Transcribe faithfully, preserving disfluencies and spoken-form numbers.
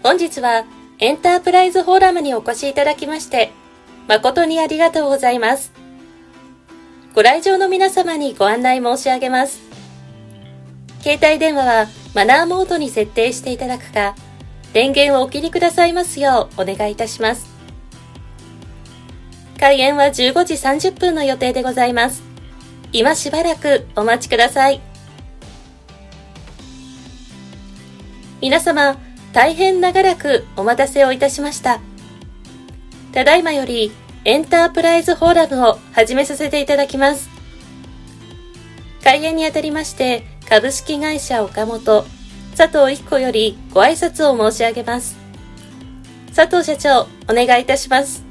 本日はエンタープライズフォーラムにお越しいただきまして誠にありがとうございます。ご来場の皆様にご案内申し上げます。携帯電話はマナーモードに設定していただくか、電源をお切りくださいますようお願いいたします。開演はじゅうごじさんじゅっぷんの予定でございます。今しばらくお待ちください。皆様、大変長らくお待たせをいたしました。ただいまよりエンタープライズフォーラムを始めさせていただきます。開演にあたりまして株式会社岡本佐藤一子よりご挨拶を申し上げます。佐藤社長、お願いいたします。